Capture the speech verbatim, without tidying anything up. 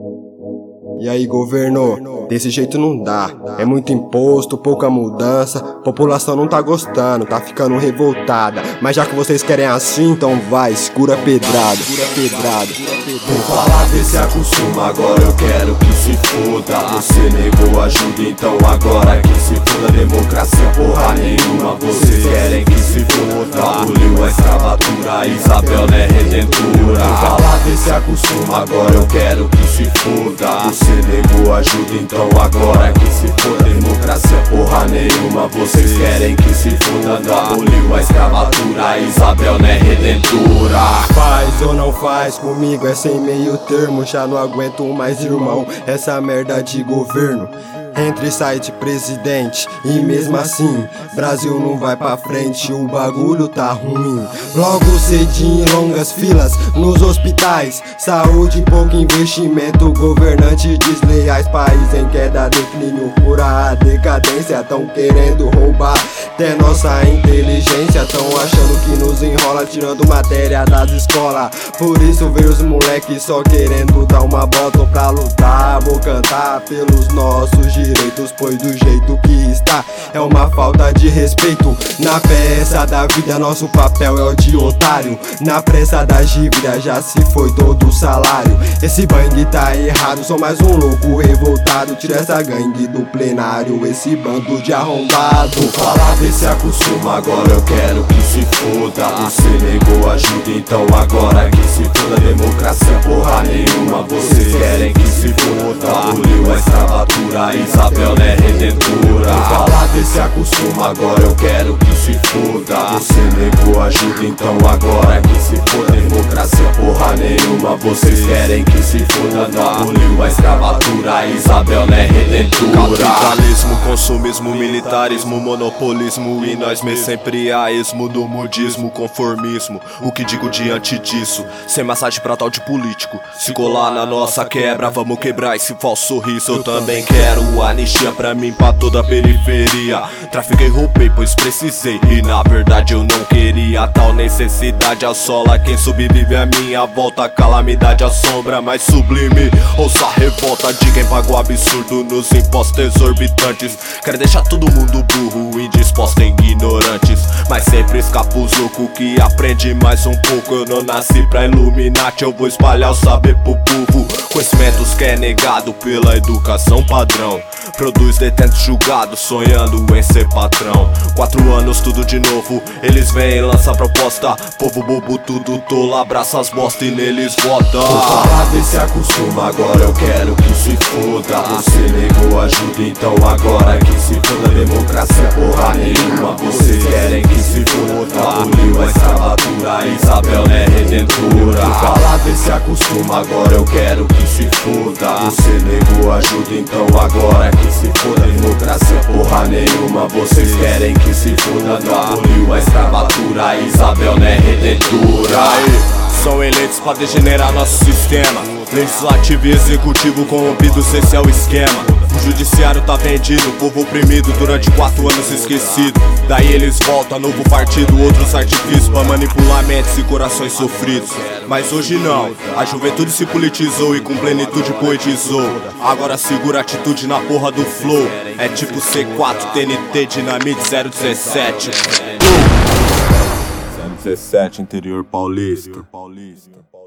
E aí, governo, desse jeito não dá. É muito imposto, pouca mudança. População não tá gostando, tá ficando revoltada. Mas já que vocês querem assim, então vai, segura pedrada. Segura pedrada. Vou falar desse acostuma, agora eu quero que se foda. Você negou ajuda, então agora que se foda. Democracia porra nenhuma, vocês querem que se foda. Aboliu a escravatura, Isabel não é redentora. Vou falar desse acostuma, agora eu quero que se foda. Você negou ajuda, então agora que se foda. Democracia porra nenhuma, vocês querem que se foda. Aboliu a escravatura, Isabel não é redentora. Faz ou não faz, comigo é sem meio termo. Já não aguento mais, irmão, essa merda de governo. Entra e sai de presidente, e mesmo assim Brasil não vai pra frente, o bagulho tá ruim. Logo cedinho, longas filas nos hospitais, saúde, pouco investimento, governantes desleais, país em queda, declínio, pura a decadência. Tão querendo roubar até nossa inteligência, tão achando que nos enrola, tirando matéria das escolas. Por isso vejo os moleques só querendo dar uma bota pra lutar. Vou cantar pelos nossos direitos, pois do jeito que está é uma falta de respeito. Na peça da vida nosso papel é o de otário, na pressa das dívidas já se foi todo o salário. Esse bang tá errado, sou mais um louco revoltado. Tira essa gangue do plenário, esse bando de arrombado. Vou falar desse acostuma, agora eu quero que se foda. Você negou ajuda, então agora que se foda. Democracia porra nenhuma, vocês querem que se foda. Aboliu a escravatura, Isabel não é redentora. Vou falar desse acostuma, agora eu quero que se foda. Você negou ajuda, então agora que se foda. Democracia porra nenhuma, vocês querem que se foda. Aboliu a escravatura, Isabel não é redentora. Capitalismo, consumismo, militarismo, monopolismo, e nós me sempre a esmo do modismo, conformismo. O que digo diante disso? Sem massagem pra tal de político. Se colar na nossa quebra, vamos quebrar esse falso sorriso. Eu também quero anistia pra mim, pra toda a periferia. Trafiquei, roubei, pois precisei, e na verdade eu não queria. Tal necessidade assola quem sobrevive à minha volta. Calamidade assombra, mais sublime. Ouça a revolta de quem pagou absurdo nos impostos exorbitantes. Quer deixar todo mundo burro, indisposto e ignorantes, mas sempre escapa os loucos que aprende mais um pouco. Eu não nasci pra Illuminati, eu vou espalhar o saber pro povo. Conhecimentos que é negado pela educação padrão. Produz detentos julgados, sonhando em ser patrão. Quatro anos, tudo de novo, eles vêm, lança proposta. Povo bobo, tudo tolo, abraça as bosta e neles vota. Vou falar desse acostuma, agora eu quero que se foda. Você negou ajuda, então agora que se foda. Democracia porra nenhuma, vocês querem que se foda. Aboliu a escravatura, Isabel não é redentora. Vou falar desse acostuma, agora eu quero que se foda. Você negou ajuda, então agora que se foda. Democracia porra nenhuma, vocês querem que se foda. Aboliu a escravatura, Isabel não é redentora. Aí, são eleitos pra degenerar nosso sistema. Legislativo e executivo corrompidos, esse é o esquema. O judiciário tá vendido, o povo oprimido durante quatro anos esquecido. Daí eles voltam, novo partido, outros artifícios pra manipular mentes e corações sofridos. Mas hoje não, a juventude se politizou e com plenitude poetizou. Agora segura atitude na porra do flow. É tipo C quatro, T N T, Dinamite zero dezessete. zero dezessete, interior paulista.